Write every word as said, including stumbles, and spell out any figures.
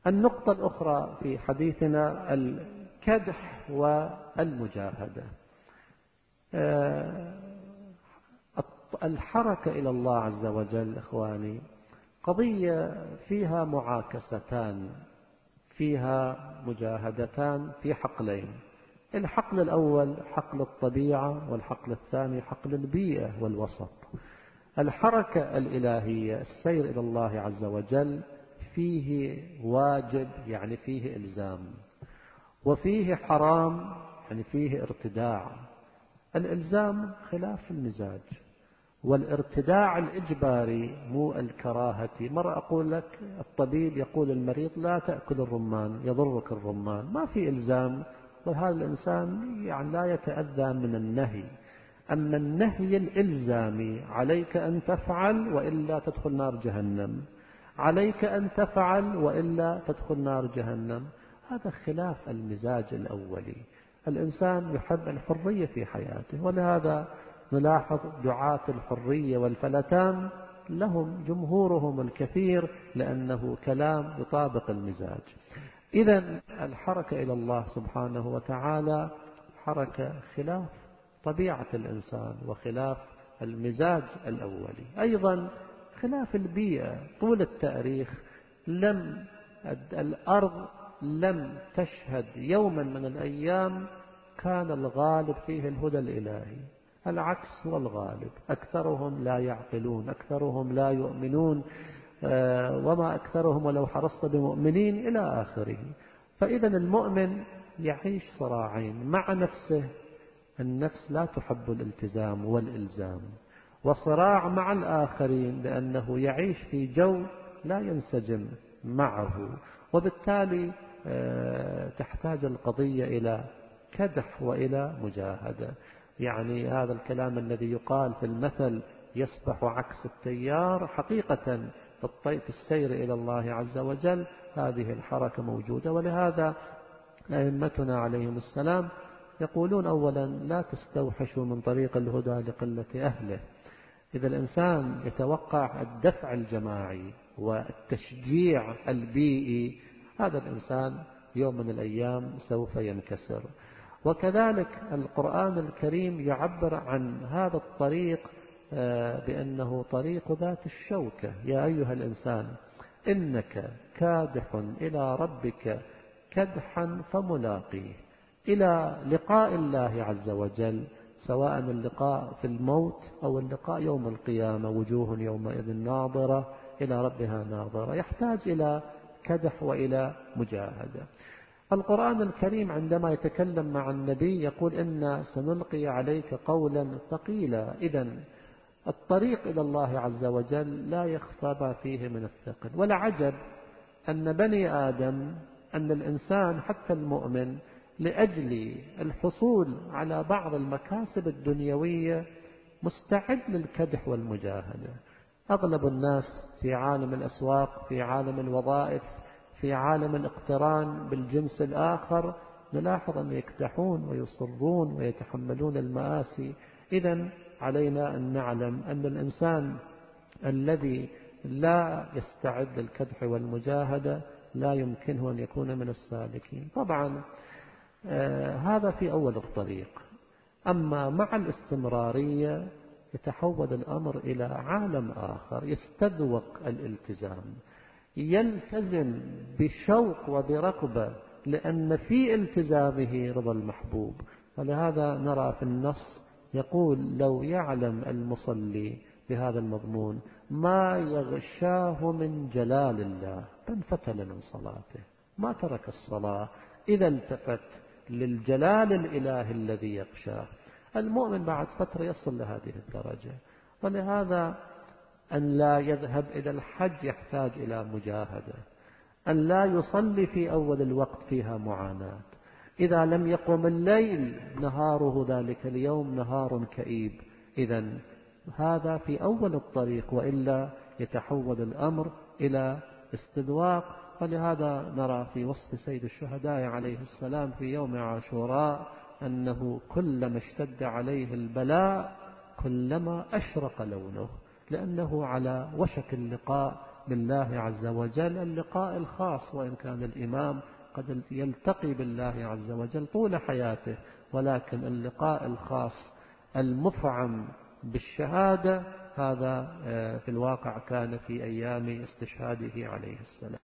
النقطة الأخرى في حديثنا الكدح والمجاهدة. الحركة إلى الله عز وجل إخواني قضية فيها معاكستان، فيها مجاهدتان في حقلين. الحقل الأول حقل الطبيعة، والحقل الثاني حقل البيئة والوسط. الحركة الإلهية السير إلى الله عز وجل فيه واجب يعني فيه إلزام، وفيه حرام يعني فيه ارتداع. الإلزام خلاف المزاج، والارتداع الإجباري مو الكراهة. مرة أقول لك الطبيب يقول المريض لا تأكل الرمان يضرك الرمان، ما في إلزام، وهذا الإنسان يعني لا يتأذى من النهي. أما النهي الإلزامي عليك أن تفعل وإلا تدخل نار جهنم، عليك أن تفعل وإلا تدخل نار جهنم، هذا خلاف المزاج الأولي. الإنسان يحب الحرية في حياته، ولهذا نلاحظ دعاة الحرية والفلتان لهم جمهورهم الكثير، لأنه كلام يطابق المزاج. إذن الحركة إلى الله سبحانه وتعالى حركة خلاف طبيعة الإنسان وخلاف المزاج الأولي. أيضا خلاف البيئة. طول التاريخ لم الأرض لم تشهد يوما من الأيام كان الغالب فيه الهدى الإلهي، العكس هو الغالب. أكثرهم لا يعقلون، أكثرهم لا يؤمنون، وما أكثرهم ولو حرصت بمؤمنين إلى آخره. فإذا المؤمن يعيش صراعين مع نفسه، النفس لا تحب الالتزام والإلزام، وصراع مع الآخرين لأنه يعيش في جو لا ينسجم معه، وبالتالي تحتاج القضية إلى كدح وإلى مجاهدة. يعني هذا الكلام الذي يقال في المثل يسبح عكس التيار، حقيقة في السير إلى الله عز وجل هذه الحركة موجودة. ولهذا أئمتنا عليهم السلام يقولون أولا لا تستوحشوا من طريق الهدى لقلة أهله. إذا الإنسان يتوقع الدفع الجماعي والتشجيع البيئي، هذا الإنسان يوم من الأيام سوف ينكسر. وكذلك القرآن الكريم يعبر عن هذا الطريق بأنه طريق ذات الشوكة. يا أيها الإنسان إنك كادح إلى ربك كدحا فملاقيه، إلى لقاء الله عز وجل، سواء اللقاء في الموت أو اللقاء يوم القيامة. وجوه يومئذ ناظرة إلى ربها ناظرة، يحتاج إلى كدح وإلى مجاهدة. القرآن الكريم عندما يتكلم مع النبي يقول إنا سنلقي عليك قولا ثقيلا. إذن الطريق إلى الله عز وجل لا يخفى ما فيه من الثقل. والعجب أن بني آدم، أن الإنسان حتى المؤمن لأجل الحصول على بعض المكاسب الدنيوية مستعد للكدح والمجاهدة. أغلب الناس في عالم الأسواق، في عالم الوظائف، في عالم الاقتران بالجنس الآخر، نلاحظ أن يكدحون ويصرون ويتحملون المآسي. إذن علينا أن نعلم أن الإنسان الذي لا يستعد للكدح والمجاهدة لا يمكنه أن يكون من السالكين. طبعا آه هذا في أول الطريق. أما مع الاستمرارية يتحول الأمر إلى عالم آخر، يستذوق الالتزام، يلتزم بشوق وبرغبة، لأن في التزامه رضا المحبوب. ولهذا نرى في النص يقول لو يعلم المصلي بهذا المضمون ما يغشاه من جلال الله فانفتل من صلاته، ما ترك الصلاة إذا التفت للجلال الإله الذي يغشاه. المؤمن بعد فترة يصل لهذه الدرجة. ولهذا أن لا يذهب إلى الحج يحتاج إلى مجاهدة، أن لا يصلي في أول الوقت فيها معاناة، إذا لم يقم الليل نهاره ذلك اليوم نهار كئيب. إذن هذا في أول الطريق، وإلا يتحول الأمر إلى استذواق. ولهذا نرى في وصف سيد الشهداء عليه السلام في يوم عاشوراء أنه كلما اشتد عليه البلاء كلما أشرق لونه، لأنه على وشك اللقاء بالله عز وجل اللقاء الخاص، وإن كان الإمام قد يلتقي بالله عز وجل طول حياته، ولكن اللقاء الخاص المفعم بالشهادة هذا في الواقع كان في أيام استشهاده عليه السلام.